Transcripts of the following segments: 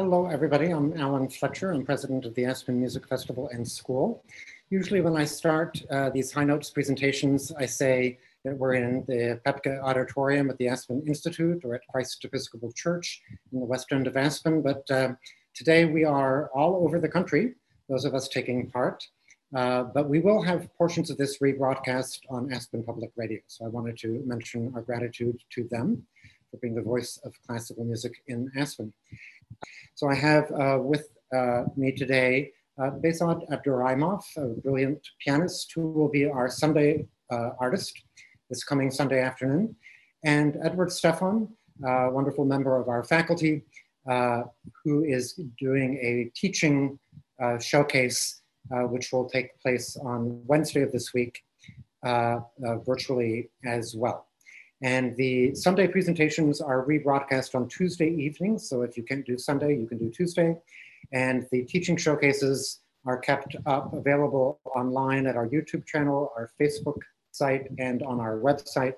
Hello, everybody. I'm Alan Fletcher. I'm president of the Aspen Music Festival and School. Usually when I start these high notes presentations, I say that we're in the Pepke Auditorium at the Aspen Institute or at Christ Episcopal Church in the west end of Aspen. But today we are all over the country, those of us taking part. But we will have portions of this rebroadcast on Aspen Public Radio. So I wanted to mention our gratitude to them for being the voice of classical music in Aspen. So I have with me today Behzad Abduraimov, a brilliant pianist who will be our Sunday artist this coming Sunday afternoon, and Edward Stefan, a wonderful member of our faculty, who is doing a teaching showcase which will take place on Wednesday of this week, virtually as well. And the Sunday presentations are rebroadcast on Tuesday evenings. So if you can't do Sunday, you can do Tuesday. And the teaching showcases are kept up available online at our YouTube channel, our Facebook site, and on our website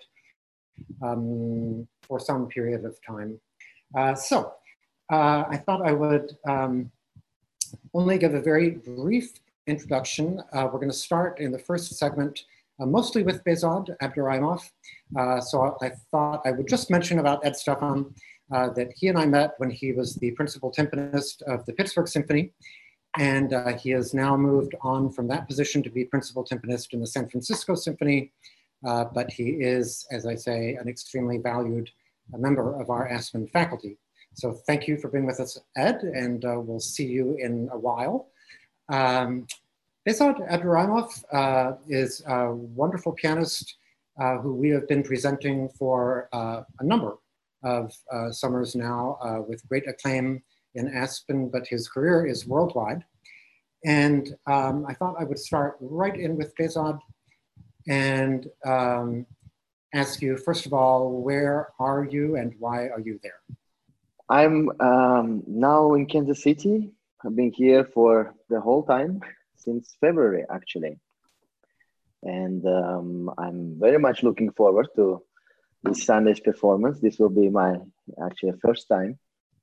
for some period of time. I thought I would only give a very brief introduction. We're going to start in the first segment mostly with Behzad Abduraimov. So I thought I would just mention about Ed Stefan that he and I met when he was the principal timpanist of the Pittsburgh Symphony. And he has now moved on from that position to be principal timpanist in the San Francisco Symphony. But he is, as I say, an extremely valued member of our Aspen faculty. So thank you for being with us, Ed, and we'll see you in a while. Behzad Abduraimov is a wonderful pianist who we have been presenting for a number of summers now with great acclaim in Aspen, but his career is worldwide. And I thought I would start right in with Behzad and ask you, first of all, where are you and why are you there? I'm now in Kansas City. I've been here for the whole time. Since February, actually. And I'm very much looking forward to this Sunday's performance. This will be my actually first time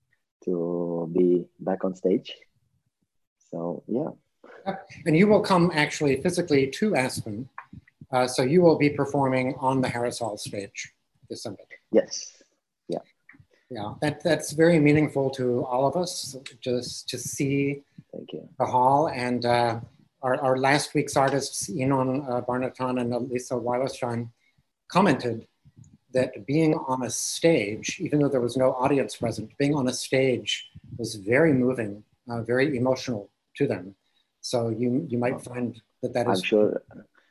to be back on stage. So, yeah. And you will come actually physically to Aspen. So you will be performing on the Harris Hall stage this Sunday. Yes, yeah. Yeah, that's very meaningful to all of us, just to see Thank you. the hall. And our last week's artists, Enon Barnatan and Lisa Weilerstein, commented that being on a stage, even though there was no audience present, being on a stage was very moving, very emotional to them. So you might find that is. I'm sure.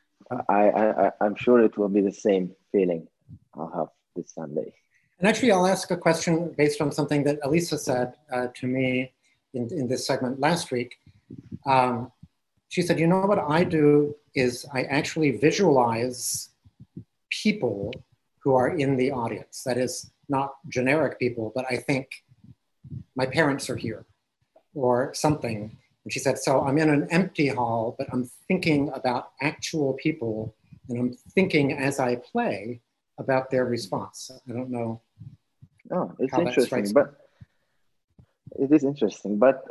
I'm sure it will be the same feeling I'll have this Sunday. And actually, I'll ask a question based on something that Elisa said to me in this segment last week. She said, you know what I do is I actually visualize people who are in the audience. That is not generic people, but I think my parents are here or something. And she said, so I'm in an empty hall, but I'm thinking about actual people and I'm thinking as I play about their response. I don't know. Oh, it's interesting, but it is interesting. But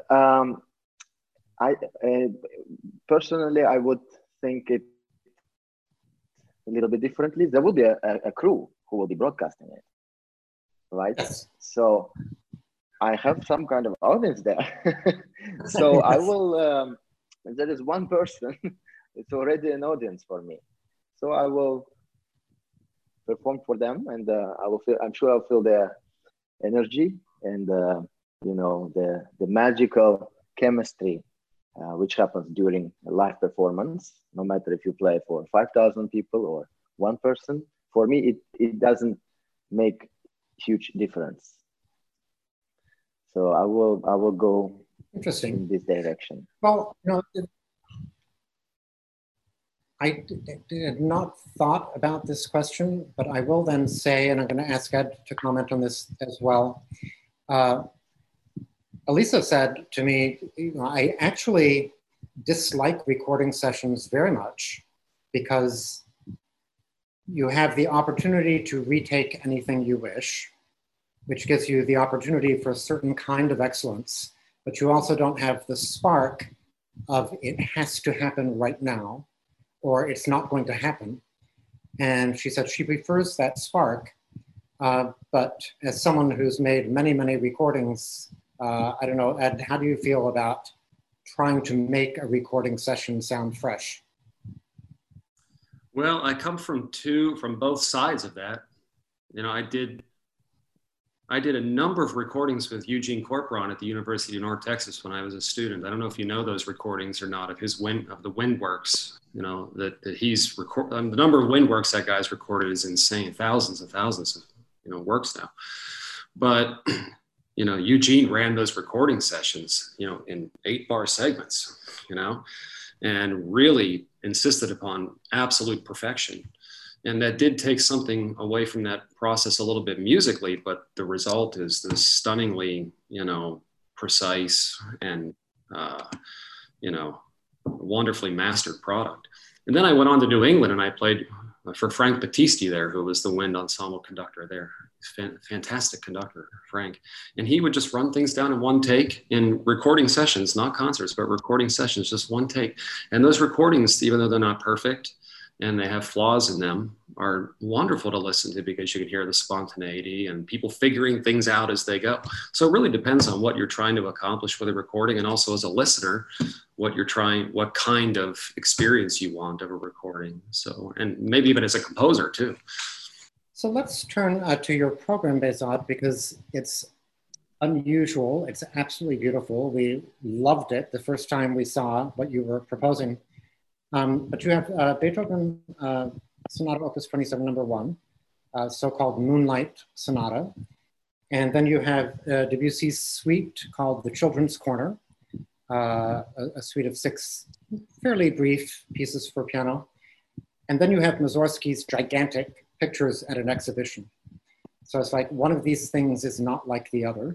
I personally, I would think it a little bit differently. There will be a crew who will be broadcasting it, right? Yes. So I have some kind of audience there. So yes. I will. There is one person. It's already an audience for me. So I will perform for them, and I will feel. I'm sure I'll feel their energy and you know the magical chemistry which happens during a live performance. No matter if you play for 5,000 people or one person, for me it doesn't make huge difference. So I will go in this direction. Well, you know, I did not thought about this question, but I will then say, and I'm going to ask Ed to comment on this as well. Elisa said to me, you know, I actually dislike recording sessions very much because you have the opportunity to retake anything you wish. which gives you the opportunity for a certain kind of excellence, but you also don't have the spark of it has to happen right now, or it's not going to happen. And she said she prefers that spark, but as someone who's made many, many recordings, I don't know, Ed, how do you feel about trying to make a recording session sound fresh? Well, I come from both sides of that. You know, I did a number of recordings with Eugene Corporon at the University of North Texas when I was a student. I don't know if you know those recordings or not of the Windworks. You know that he's the number of Windworks that guy's recorded is insane, thousands and thousands of works now. But Eugene ran those recording sessions in 8-bar segments, and really insisted upon absolute perfection. And that did take something away from that process a little bit musically, but the result is this stunningly, precise and, wonderfully mastered product. And then I went on to New England and I played for Frank Battisti there, who was the wind ensemble conductor there. Fantastic conductor, Frank. And he would just run things down in one take in recording sessions, not concerts, but recording sessions, just one take. And those recordings, even though they're not perfect, and they have flaws in them, are wonderful to listen to because you can hear the spontaneity and people figuring things out as they go. So it really depends on what you're trying to accomplish with a recording, and also as a listener, what kind of experience you want of a recording. So, and maybe even as a composer too. So let's turn to your program, Behzad, because it's unusual. It's absolutely beautiful. We loved it the first time we saw what you were proposing. But you have Beethoven Sonata Opus 27, number 1, so-called Moonlight Sonata. And then you have Debussy's suite called The Children's Corner, a suite of 6 fairly brief pieces for piano. And then you have Mussorgsky's gigantic Pictures at an Exhibition. So it's like one of these things is not like the other.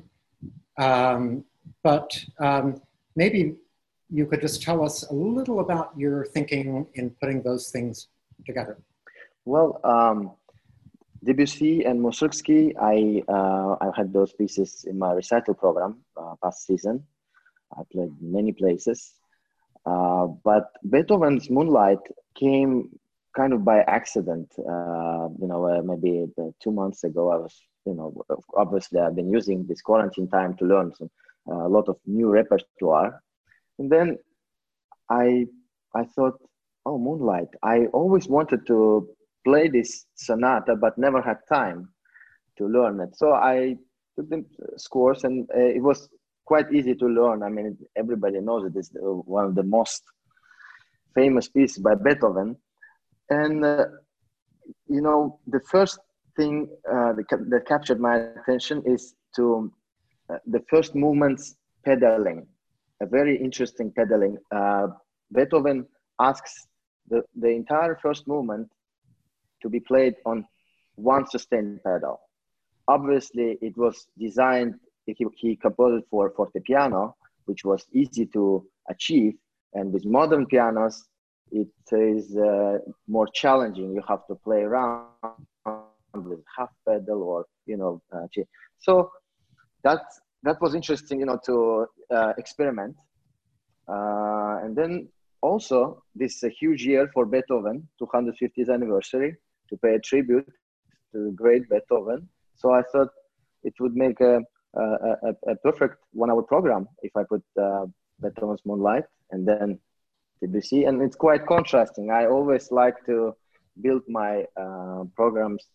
But maybe you could just tell us a little about your thinking in putting those things together. Well, Debussy and Mussorgsky, I had those pieces in my recital program past season. I played many places. But Beethoven's Moonlight came kind of by accident. Maybe 2 months ago, I was, obviously I've been using this quarantine time to learn a lot of new repertoire. And then I thought, oh, Moonlight. I always wanted to play this sonata, but never had time to learn it. So I took the scores, and it was quite easy to learn. I mean, everybody knows it is one of the most famous pieces by Beethoven. And, the first thing that captured my attention is to the first movement's pedaling. A very interesting pedaling. Beethoven asks the entire first movement to be played on one sustained pedal. Obviously, it was designed, he composed it for fortepiano, which was easy to achieve. And with modern pianos, it is more challenging. You have to play around with half pedal or, so that was interesting, to experiment. And then also, this is a huge year for Beethoven, 250th anniversary, to pay a tribute to the great Beethoven. So I thought it would make a perfect 1-hour program if I put Beethoven's Moonlight and then Debussy. And it's quite contrasting. I always like to build my programs,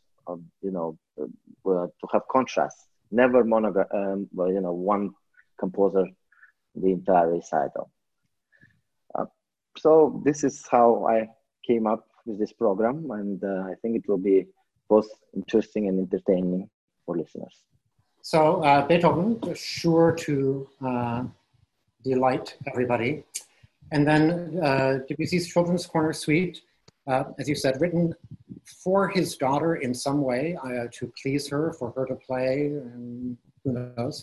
to have contrast. Never one composer the entire recital. So this is how I came up with this program, and I think it will be both interesting and entertaining for listeners. So Beethoven, sure to delight everybody. And then Debussy's Children's Corner Suite, as you said, written for his daughter in some way, to please her, for her to play, and who knows.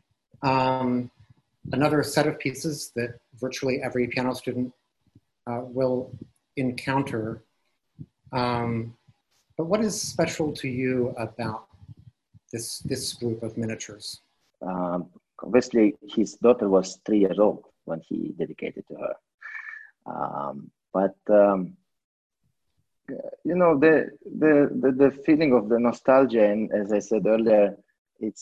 Another set of pieces that virtually every piano student will encounter. But what is special to you about this group of miniatures? Obviously, his daughter was 3 years old when he dedicated to her. You know, the feeling of the nostalgia, and as I said earlier, it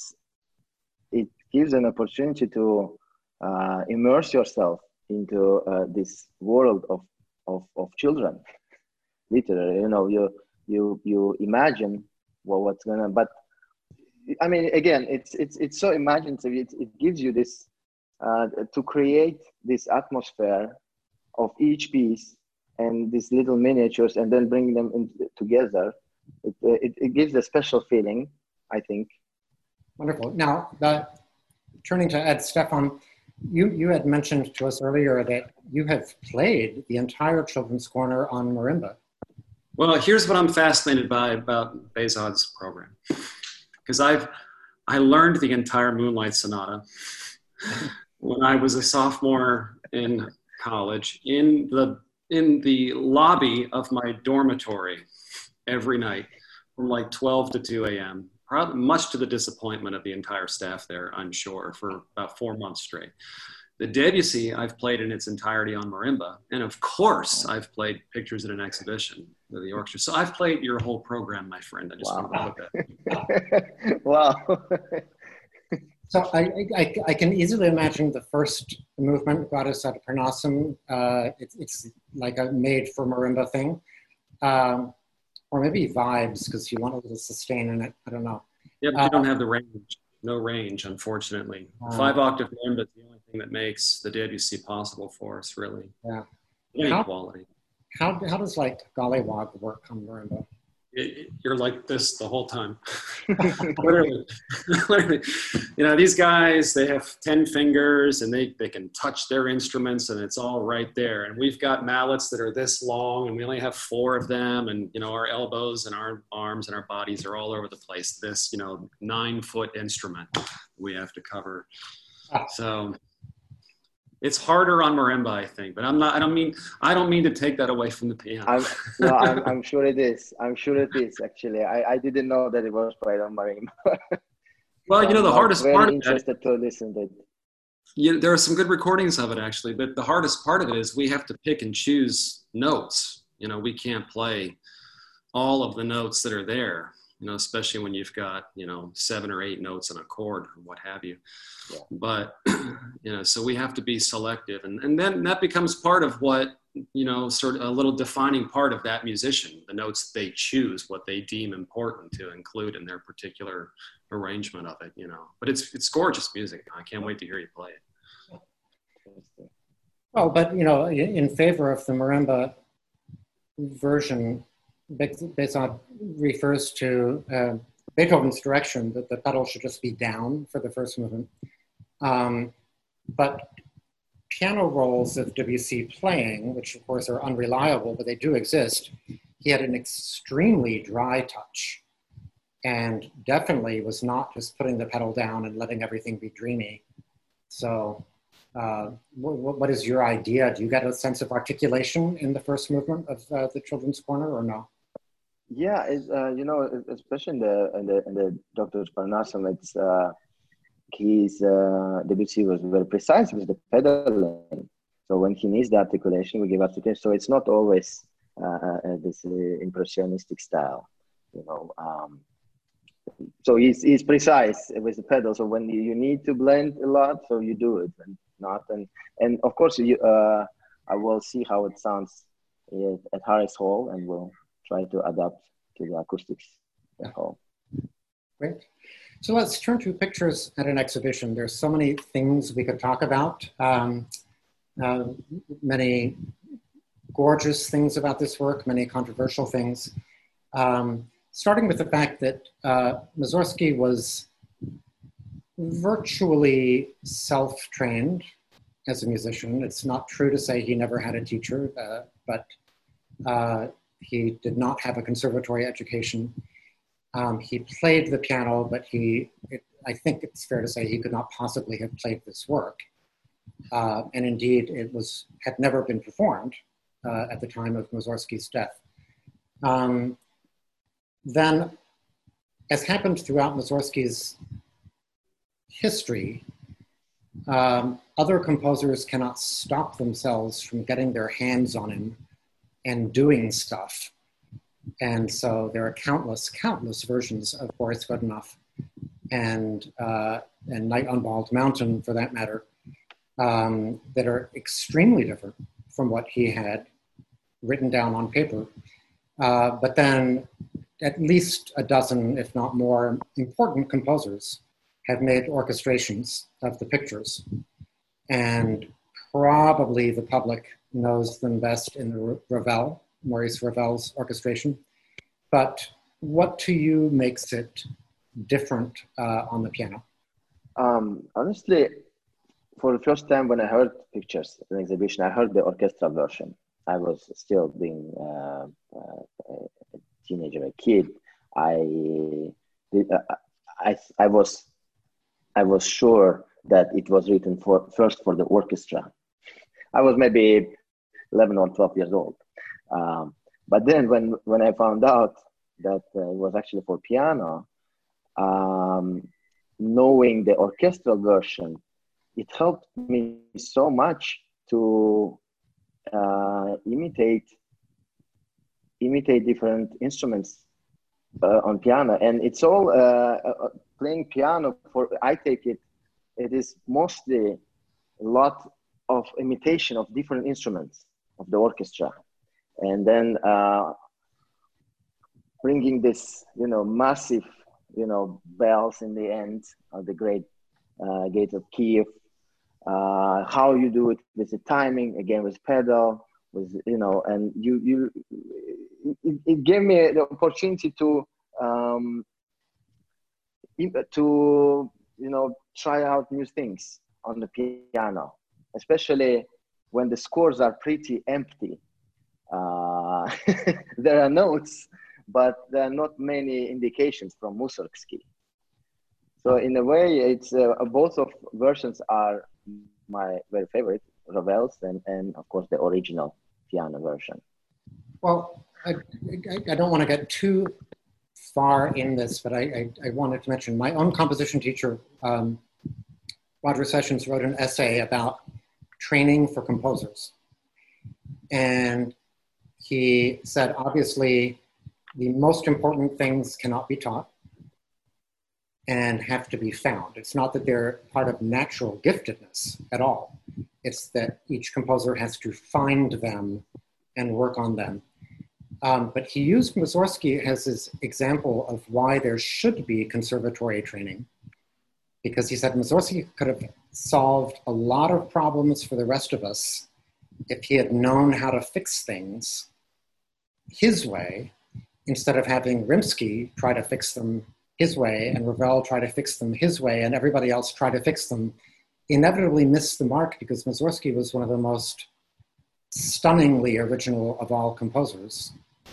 gives an opportunity to immerse yourself into this world of children. Literally, you know, you imagine what's gonna. But I mean, again, it's so imaginative. It gives you this to create this atmosphere of each piece and these little miniatures, and then bring them together. It gives a special feeling, I think. Wonderful. Now, turning to Ed Stefan, you had mentioned to us earlier that you have played the entire Children's Corner on marimba. Well, here's what I'm fascinated by about Behzad's program, because I learned the entire Moonlight Sonata when I was a sophomore in college in the lobby of my dormitory every night from like 12 to 2 a.m., probably much to the disappointment of the entire staff there, I'm sure, for about 4 months straight. The Debussy I've played in its entirety on marimba, and of course I've played Pictures at an Exhibition with the orchestra. So I've played your whole program, my friend. I just wanted to put that. Wow. So I can easily imagine the first movement, Gradus ad Parnassum. It's like a made for marimba thing. Or maybe vibes, because you want a little sustain in it. I don't know. Yeah, but you don't have the range. No range, unfortunately. 5-octave marimba is the only thing that makes the Debussy possible for us, really. Yeah. Any quality. How does like Golliwog work on marimba? You're like this the whole time. literally. You know, these guys, they have 10 fingers and they can touch their instruments and it's all right there. And we've got mallets that are this long and we only have 4 of them. And, you know, our elbows and our arms and our bodies are all over the place. This, you know, 9-foot instrument we have to cover. So it's harder on marimba, I think, but I don't mean to take that away from the piano. I'm sure it is. I'm sure it is, actually. I didn't know that it was played on marimba. Well, you know, the hardest part of it. Interested to listen to it. Yeah, there are some good recordings of it, actually, but the hardest part of it is we have to pick and choose notes. You know, we can't play all of the notes that are there, you know, especially when you've got, you know, 7 or 8 notes on a chord or what have you. Yeah. But, you know, so we have to be selective. And then that becomes part of what, you know, sort of a little defining part of that musician, the notes they choose, what they deem important to include in their particular arrangement of it, you know. But it's gorgeous music. I can't wait to hear you play it. Well, but, you know, in favor of the marimba version, Behzad refers to Beethoven's direction that the pedal should just be down for the first movement. But piano rolls of Debussy playing, which of course are unreliable, but they do exist, he had an extremely dry touch and definitely was not just putting the pedal down and letting everything be dreamy. So what is your idea? Do you get a sense of articulation in the first movement of the Children's Corner or no? Yeah, you know, especially in the Dr. Parnassum, it's Debussy was very precise with the pedaling. So when he needs the articulation, we give articulation. So it's not always this impressionistic style, you know. So he's precise with the pedal. So when you need to blend a lot, so you do it, and not and of course I will see how it sounds at Harris Hall, and we'll try to adapt to the acoustics at home. Great. So let's turn to Pictures at an Exhibition. There's so many things we could talk about. Many gorgeous things about this work, many controversial things. Starting with the fact that Mussorgsky was virtually self-trained as a musician. It's not true to say he never had a teacher, but he did not have a conservatory education. He played the piano, but I think it's fair to say he could not possibly have played this work. And indeed, it had never been performed at the time of Mussorgsky's death. Then as happened throughout Mussorgsky's history, other composers cannot stop themselves from getting their hands on him and doing stuff. And so there are countless versions of Boris Godunov and Night on Bald Mountain, for that matter, that are extremely different from what he had written down on paper. But then at least a dozen, if not more, important composers have made orchestrations of the pictures. And probably the public knows them best in the Ravel, Maurice Ravel's orchestration. But what to you makes it different on the piano? Honestly, for the first time when I heard pictures in the exhibition, I heard the orchestral version. I was still being a teenager, a kid. I was sure that it was written first for the orchestra. I was maybe 11 or 12 years old. But then when I found out that it was actually for piano, knowing the orchestral version, it helped me so much to imitate different instruments on piano. And it's all playing piano, I take it is mostly a lot of imitation of different instruments of the orchestra. And then bringing this, massive, bells in the end of the Great Gate of Kiev. How you do it with the timing, again with pedal, with and it gave me the opportunity to try out new things on the piano, especially when the scores are pretty empty. There are notes, but there are not many indications from Mussorgsky. So in a way, it's both of versions are my very favorite, Ravel's and of course the original piano version. Well, I don't want to get too far in this, but I wanted to mention my own composition teacher, Roger Sessions, wrote an essay about training for composers. And he said, obviously, the most important things cannot be taught and have to be found. It's not that they're part of natural giftedness at all. It's that each composer has to find them and work on them. But he used Mussorgsky as his example of why there should be conservatory training, because he said Mussorgsky could have solved a lot of problems for the rest of us if he had known how to fix things his way, instead of having Rimsky try to fix them his way and Ravel try to fix them his way and everybody else try to fix them, inevitably missed the mark, because Mussorgsky was one of the most stunningly original of all composers.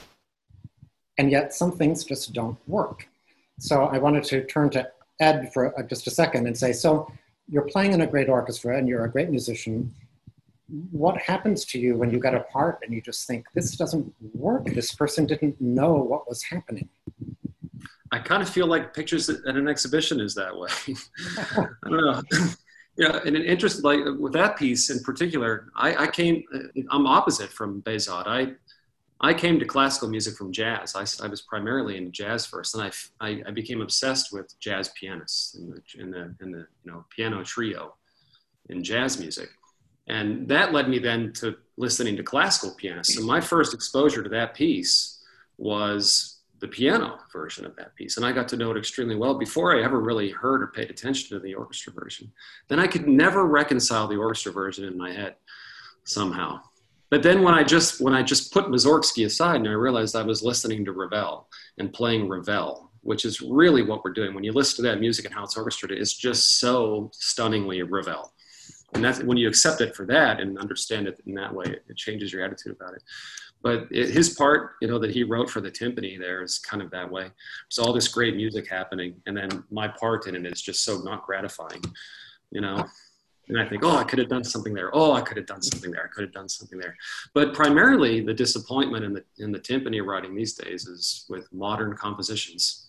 And yet some things just don't work. So I wanted to turn to Ed for just a second and say, so you're playing in a great orchestra and you're a great musician. What happens to you when you get a part and you just think, this doesn't work? This person didn't know what was happening. I kind of feel like pictures at an exhibition is that way. I don't know. And an interest, like with that piece in particular, I'm opposite from Behzad. I came to classical music from jazz. I was primarily into jazz first, and I became obsessed with jazz pianists in the piano trio in jazz music. And that led me then to listening to classical pianists. So my first exposure to that piece was the piano version of that piece. And I got to know it extremely well before I ever really heard or paid attention to the orchestra version. Then I could never reconcile the orchestra version in my head somehow. But then when I just put Mussorgsky aside and I realized I was listening to Ravel and playing Ravel, which is really what we're doing. When you listen to that music and how it's orchestrated, it's just so stunningly Ravel. And that's when you accept it for that and understand it in that way, it changes your attitude about it. But his part, that he wrote for the timpani there is kind of that way. There's all this great music happening, and then my part in it is just so not gratifying, And I think, oh, I could have done something there. Oh, I could have done something there. I could have done something there. But primarily, the disappointment in the timpani writing these days is with modern compositions.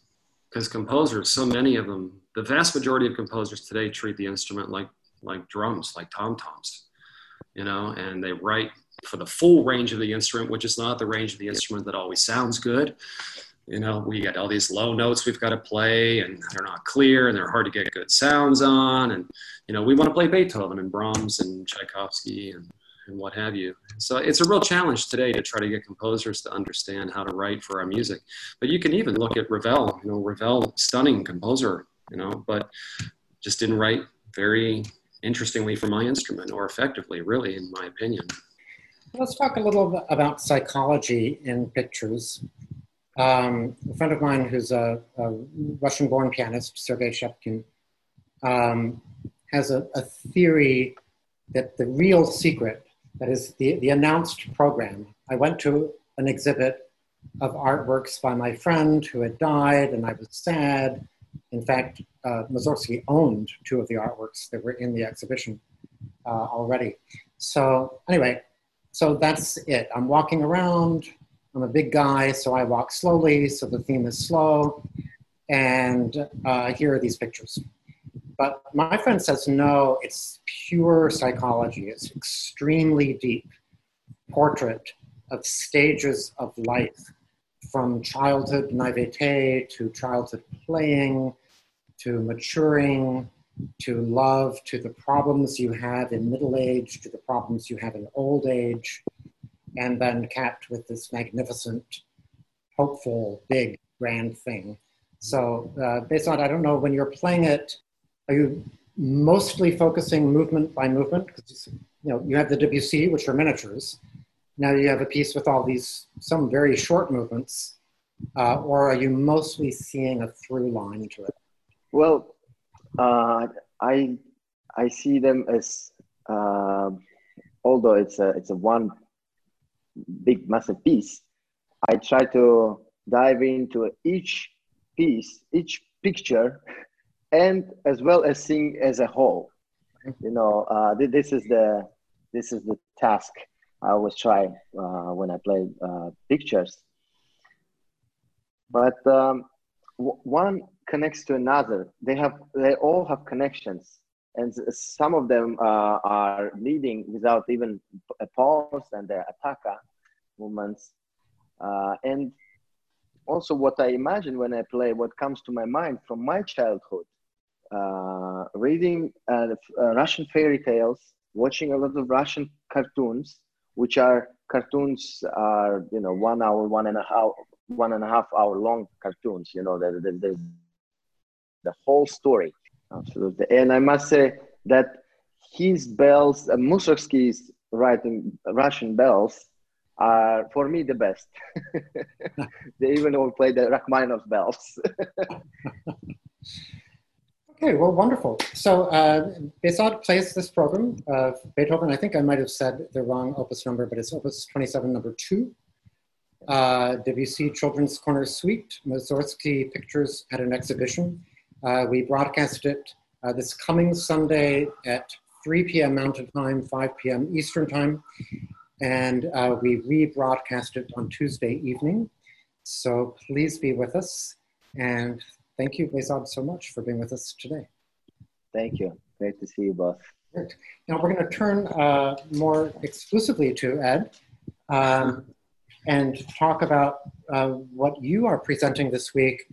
because composers, so many of them, the vast majority of composers today treat the instrument like drums, like tom-toms, you know, and they write for the full range of the instrument, which is not the range of the instrument that always sounds good. You know, we got all these low notes we've got to play, and they're not clear, and they're hard to get good sounds on. And, you know, we want to play Beethoven and Brahms and Tchaikovsky and what have you. So it's a real challenge today to try to get composers to understand how to write for our music. But you can even look at Ravel. You know, Ravel, stunning composer, you know, but just didn't write very interestingly for my instrument, or effectively, really, in my opinion. Let's talk a little bit about psychology in pictures. A friend of mine who's a Russian-born pianist, Sergei Shepkin, has a theory that the real secret, that is the announced program. I went to an exhibit of artworks by my friend who had died, and I was sad. In fact, Mussorgsky owned two of the artworks that were in the exhibition already. So anyway, so that's it. I'm walking around. I'm a big guy, so I walk slowly, so the theme is slow. And here are these pictures. But my friend says, no, it's pure psychology. It's extremely deep portrait of stages of life, from childhood naivete to childhood playing, to maturing, to love, to the problems you have in middle age, to the problems you have in old age, and then capped with this magnificent, hopeful, big, grand thing. So Behzad, I don't know, when you're playing it, are you mostly focusing movement by movement? Because you know, you have the Debussy, which are miniatures. Now you have a piece with all these, some very short movements, or are you mostly seeing a through line to it? Well, I see them as, although it's a one big massive piece, I try to dive into each piece, each picture, and as well as seeing as a whole. You know, this is the task I always try when I play pictures. But one connects to another. They all have connections, and some of them are leading without even a pause, and they're attacca movements. And also, what I imagine when I play, what comes to my mind from my childhood, reading Russian fairy tales, watching a lot of Russian cartoons, which are cartoons are, you know, 1 hour, 1.5 hour long cartoons. You know, there's the whole story. Absolutely. And I must say that his bells, Mussorgsky's writing Russian bells, are for me the best. They even all play the Rachmaninoff bells. Okay, well, wonderful. So Behzad plays this program of Beethoven. I think I might have said the wrong opus number, but it's opus 27, number 2. Debussy Children's Corner Suite, Mussorgsky Pictures at an Exhibition. We broadcast it this coming Sunday at 3 p.m. Mountain Time, 5 p.m. Eastern Time. And we rebroadcast it on Tuesday evening. So please be with us. And thank you, Behzad, so much for being with us today. Thank you. Great to see you both. Great. Now we're going to turn more exclusively to Ed and talk about what you are presenting this week,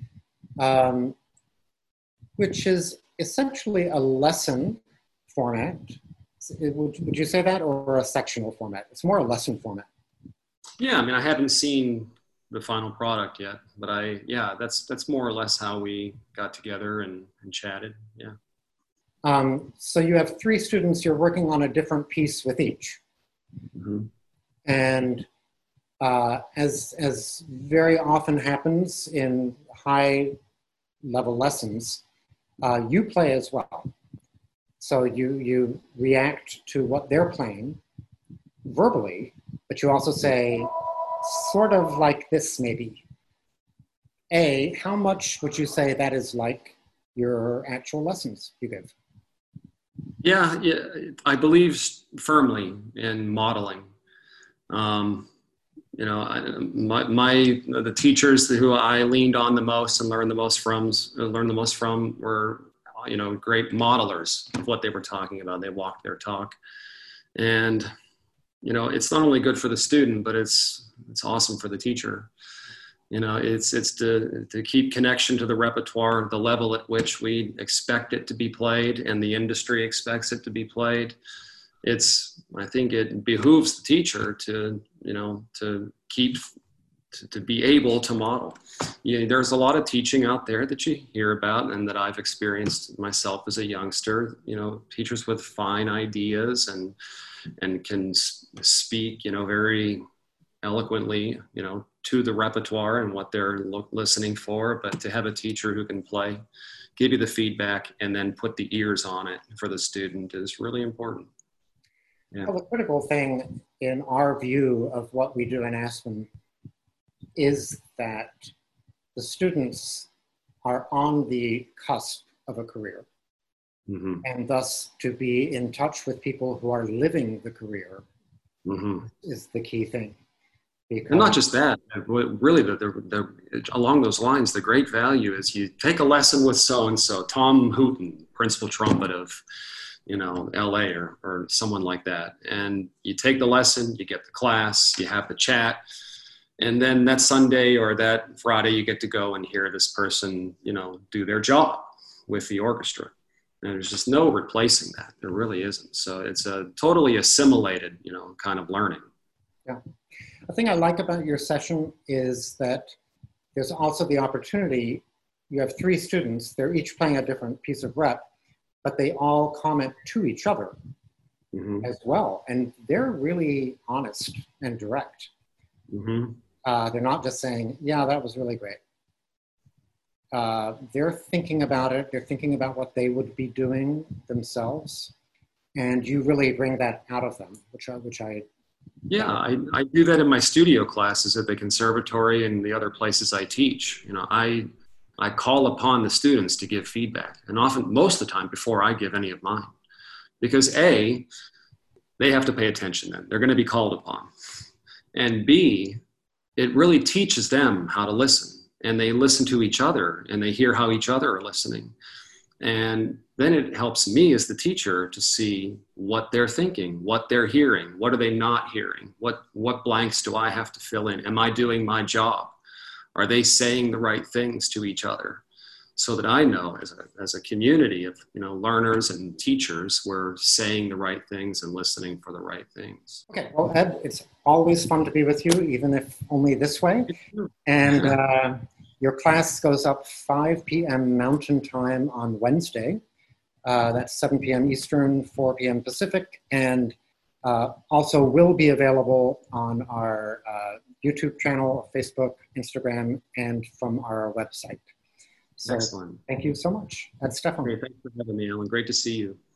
which is essentially a lesson format. Would you say that, or a sectional format? It's more a lesson format. Yeah, I mean, I haven't seen the final product yet, but that's more or less how we got together and chatted. Yeah. So you have 3 students. You're working on a different piece with each, mm-hmm. And as very often happens in high-level lessons, you play as well. So you react to what they're playing verbally, but you also say, sort of like this maybe. How much would you say that is like your actual lessons you give? Yeah, I believe firmly in modeling. you know, the teachers who I leaned on the most and learned the most from were, you know, great modelers of what they were talking about. They walked their talk. And, you know, it's not only good for the student, but it's awesome for the teacher. You know, it's to keep connection to the repertoire, the level at which we expect it to be played and the industry expects it to be played. I think it behooves the teacher to, you know, to be able to model. You know, there's a lot of teaching out there that you hear about and that I've experienced myself as a youngster, you know, teachers with fine ideas and can speak, you know, very eloquently, you know, to the repertoire and what they're listening for, but to have a teacher who can play, give you the feedback, and then put the ears on it for the student is really important. Yeah. Well, the critical thing in our view of what we do in Aspen is that the students are on the cusp of a career. Mm-hmm. And thus to be in touch with people who are living the career mm-hmm. is the key thing. Because and not just that, really, along those lines, the great value is you take a lesson with so-and-so, Tom Hooten, principal trumpet of, you know, LA or someone like that. And you take the lesson, you get the class, you have the chat, and then that Sunday or that Friday, you get to go and hear this person, you know, do their job with the orchestra. And there's just no replacing that. There really isn't. So it's a totally assimilated, you know, kind of learning. Yeah. The thing I like about your session is that there's also the opportunity, you have 3 students, they're each playing a different piece of rep, but they all comment to each other mm-hmm. as well. And they're really honest and direct. Mm-hmm. They're not just saying, yeah, that was really great. They're thinking about it. They're thinking about what they would be doing themselves. And you really bring that out of them, which I yeah, I do that in my studio classes at the conservatory and the other places I teach. You know, I call upon the students to give feedback, and often, most of the time, before I give any of mine, because A, they have to pay attention then. They're going to be called upon. And B, it really teaches them how to listen, and they listen to each other, and they hear how each other are listening. And then it helps me as the teacher to see what they're thinking, what they're hearing, what are they not hearing, what blanks do I have to fill in? Am I doing my job? Are they saying the right things to each other? So that I know as a community of, you know, learners and teachers, we're saying the right things and listening for the right things. Okay, well, Ed, it's always fun to be with you, even if only this way. And your class goes up 5 p.m. Mountain Time on Wednesday. That's 7 p.m. Eastern, 4 p.m. Pacific, and also will be available on our YouTube channel, Facebook, Instagram, and from our website. So excellent. Thank you so much. That's Stefan. Great. Thanks for having me, Alan. Great to see you.